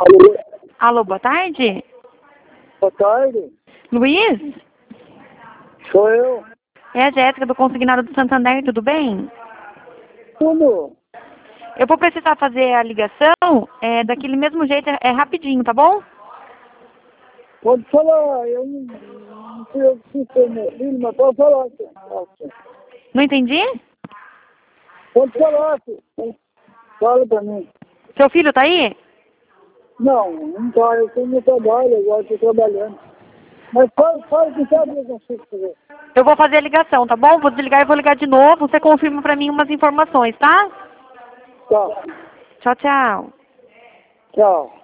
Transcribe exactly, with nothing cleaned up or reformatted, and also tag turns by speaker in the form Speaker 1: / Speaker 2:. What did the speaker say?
Speaker 1: Alô,
Speaker 2: Alô, boa tarde.
Speaker 1: boa tarde.
Speaker 2: Luiz?
Speaker 1: Sou eu.
Speaker 2: É a Jéssica do Consignado do Santander, tudo bem?
Speaker 1: Tudo?
Speaker 2: Eu vou precisar fazer a ligação é, daquele mesmo jeito, é, é rapidinho, tá bom?
Speaker 1: Pode falar, eu não, não sei o que foi meu filho, mas pode falar. Senhor.
Speaker 2: Não entendi?
Speaker 1: Pode falar, senhor. Fala pra mim.
Speaker 2: Seu filho tá aí?
Speaker 1: Não, não tá, eu tenho meu trabalho, agora estou trabalhando. Mas fala, fala que sabe o que eu consigo fazer.
Speaker 2: Eu vou fazer a ligação, tá bom? Vou desligar e vou ligar de novo. Você confirma pra mim umas informações, tá?
Speaker 1: Tá,
Speaker 2: Tchau, tchau.
Speaker 1: tchau.